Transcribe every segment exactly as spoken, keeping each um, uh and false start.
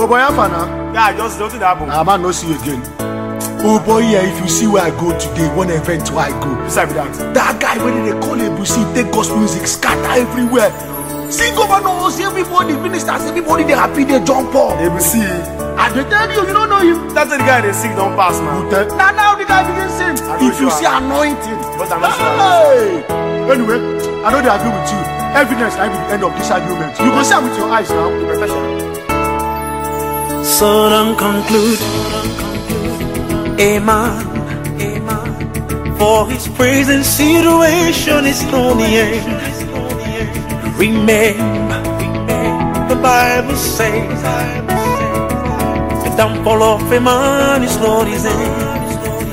Oh boy, I'm fana. Yeah, just don't that happen. I might not see you again. Oh boy, yeah, if you see where I go today, one event where I go. Besides that, that guy when they call him, you see, take gospel music, scatter everywhere. Sing governors, everybody, ministers, everybody, they happy, they jump up. A B C. I dey tell you, you don't know him. That's the guy they sing don't pass, man. Now, now the guy begin sing. If you sure. see anointing. But I'm not hey. Sure. Anyway, I know they agree with you. Evidence I will end of this argument. You go see am with your eyes now. The professional. So don't conclude, Amen, Amen. For his praise and situation is not the end. Remember, the Bible says, the downfall of a man is not his end.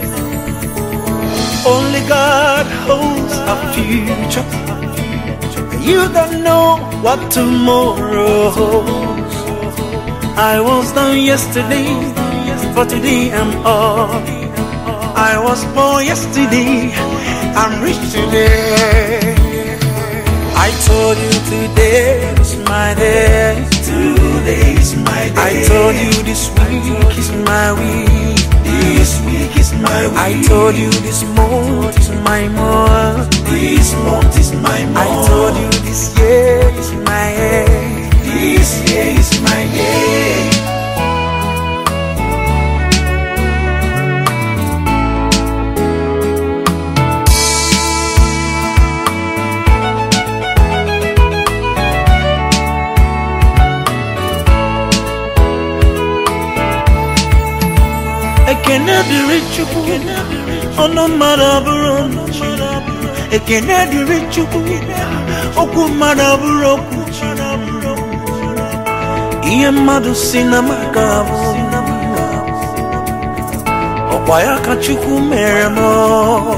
Only God holds a future. You don't know what tomorrow holds. I was down yesterday, but today I'm up. I was poor yesterday, I'm rich today. I told you today is my day. Today is my day. I told you this week is my week. This week is my week. I told you this month is my month. This month is my month. I told you this year is my year. This year is my year. Ekene diri Chukwu, ono maraburo. Ekene diri Chukwu, oku maraburo. Iye madu sina magabu, okwaya ka Chukwu mere mo.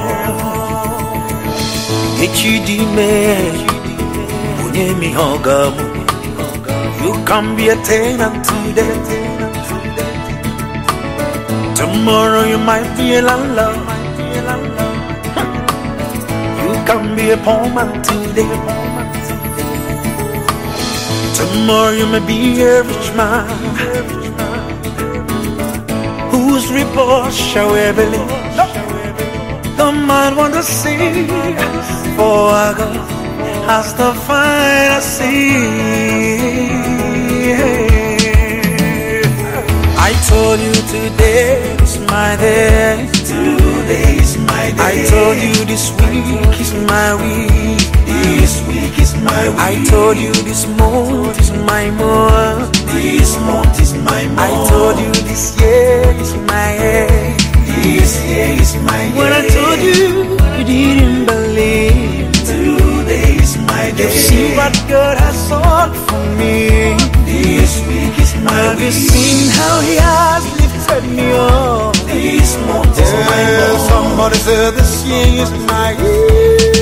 Echidime, onye mi hogabu. You can be a tenant today. Tomorrow you might be a landlord. You can be a poor man today. Tomorrow you may be a rich man, whose report shall we believe? The man want to see, for our God has the final say. I told you today is my day. Today is my day. I told you this week is my week. This week is my week. I told you this month is my month. This month is my month. I told you this year is my year. This year is my year. When I told you, you didn't believe. Today is my day. You see what God has done for me. This week is my Have week. You seen how He has lifted me up? This month is yeah, my month. Somebody said this year is my year.